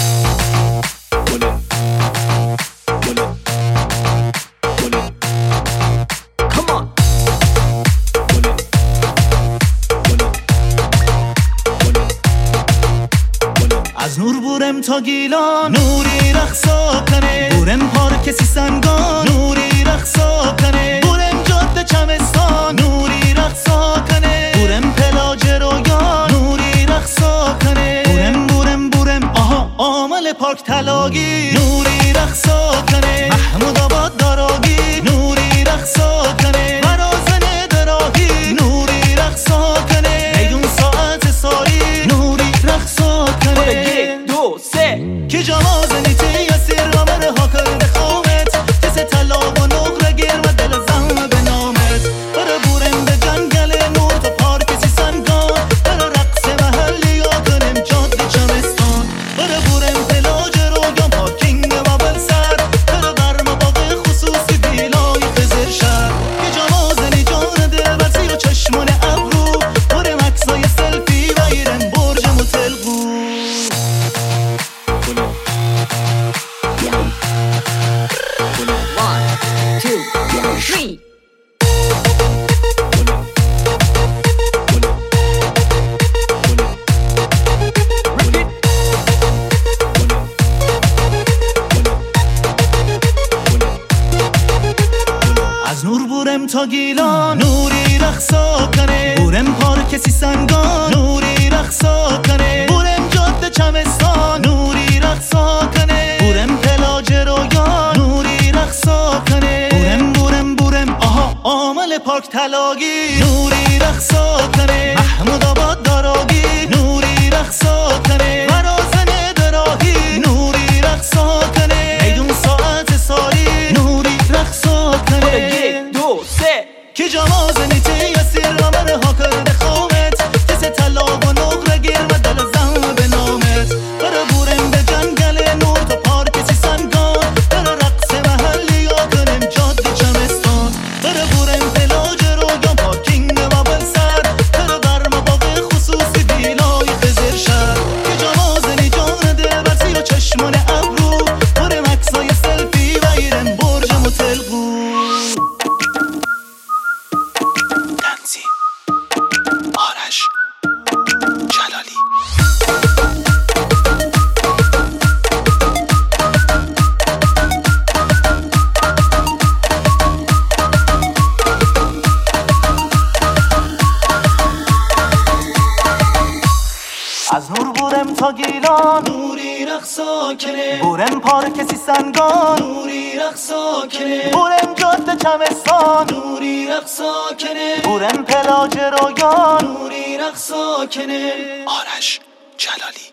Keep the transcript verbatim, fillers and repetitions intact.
از نور بورم تا گیلان نوری رقصا کنه، بورم پارک سیستانگان نوری رقصا کنه، بورم جاده چمستان نوری رقصا کنه، بورم پلاج رویان نوری رقصا کنه، بورم بورم بورم آها آمل پارک تلاگی نوری رقصا کنه، محمود آباد داراگی نوری رقصا کنه، مرازن دراهی نوری رقصا کنه، میدون ساعت ساری نوری رقصا کنه. که جمازنی تی اسیر رامر ها کرده خومت کس طلا و نقره گیر و دل زم به نامت برا بورم به جنگل نور تو پارک سیستانگان برا رقص محلی یا کنم جاده چمستان برا بورم پلاج رویان پارکینگ و بلسر برا برم باقی خصوصی بیلای خزر شهر که جمازنی جان دل برسی و چشمان ابرو برم عکسای سلفی و ایرن برج متلقو. از نور بورم تا گیلان نوری رقصا کنه، بورم پارک سیستانگان نوری رقصا کنه، بورم جاده چمستان نوری رقصا کنه، بورم پلاج رویان نوری رقصا کنه، بورم بورم بورم آها آمل پارک تلاگی نوری رقصا کنه، محمود آباد داراگی نوری رقصا کنه، مرازن دراهی نوری رقصا کنه، میدون ساعت ساری نوری رقصا کنه. که جمازنی تی اسیر رامر ها کرده خومت کس طلا و نقره گیر و دل زم به نامت برا بورم به جنگل نور تو پارک سیستانگان برا رقص محلی یا کنم جاده چمستان برا بورم پلاج رویان پارکینگ و بلسر برا برم باقی خصوصی بیلای خزر شهر که جمازنی جان دل برسی و چشمان ابرو برم عکسای سلفی و ایرن برج متلقو. آرش جلالی از نور بورم تا گیلان نوری رقصا کنه، بورم پارک سیستانگان نوری رقصا کنه، بورم جاده چمستان نوری رقصا کنه، بورم پلاج رویان نوری رقصا کنه. آرش جلالی.